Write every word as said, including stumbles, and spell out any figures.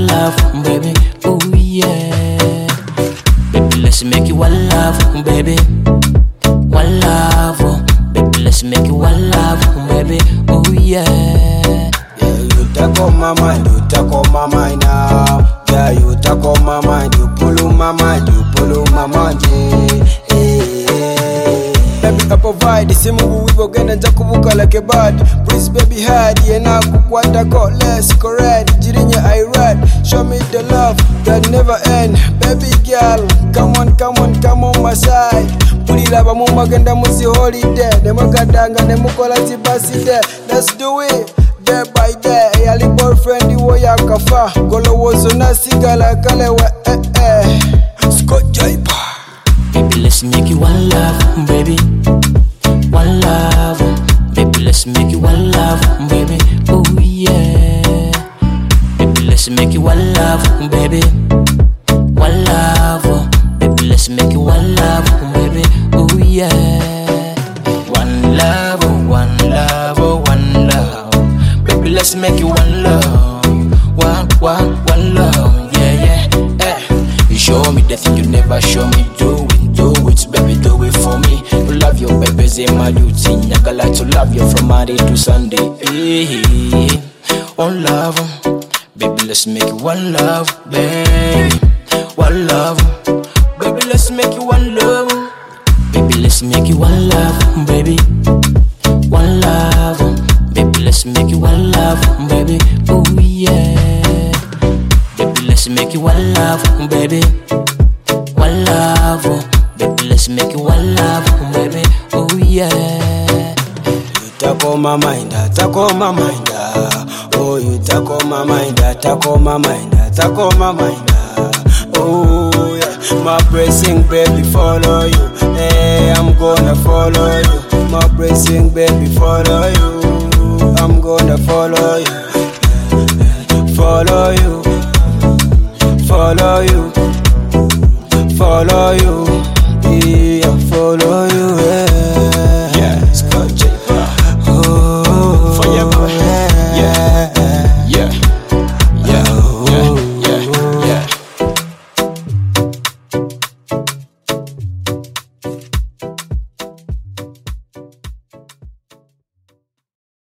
one love, baby. Oh yeah. Baby, let's make it one love, baby. One love, oh. Baby, let's make it one love, baby. Oh yeah. Yeah, you take on my mind, you take on my mind now. Yeah, you take on my mind, you pull on my mind, you pull on my mind. Yeah, yeah. Baby, I provide the same move we go get and jakubuka like a bird. Please, baby, hard, yeah, now kukwata ko less correct. Jirinya I ride, show me the love that never end. Baby girl, come on, come on, come on my side. Pulila ba mu magenda musi holiday, nemugadanga nemukola zibaside. Let's do it. Day by day, yali boyfriend iwo yakafa. Golowozo nasigala kalewa eh eh. Scott Jaipa. Baby, let's make it one love, baby. One love, baby, let's make it one love, baby. Oh yeah. Baby, let's make it one love, baby. One love, baby, let's make it one love, baby. Oh yeah. One love, one love, one love. Baby, let's make it one love. One, one, one love. Yeah, yeah, eh. You show me the thing you never show me. Do it, do it, baby, do it for me. You love your babies in my routine. I got like to love you from Monday to Sunday. Hey, one love, baby, let's make it one love, baby. One love, baby, let's make it one love. Baby, let's make it one love, baby. One love, baby, let's make it one love, baby. Oh yeah. Baby, let's make it one love, baby. One love, baby, let's make it one love, baby. Oh yeah. You take on my mind, take on my mind. Oh, you take on my mind, take on my mind, take on my mind. Oh yeah, my blessing, baby, follow you. Hey, I'm gonna follow you. My blessing, baby, follow you. I'm gonna follow you. Follow you. Follow you. Follow you.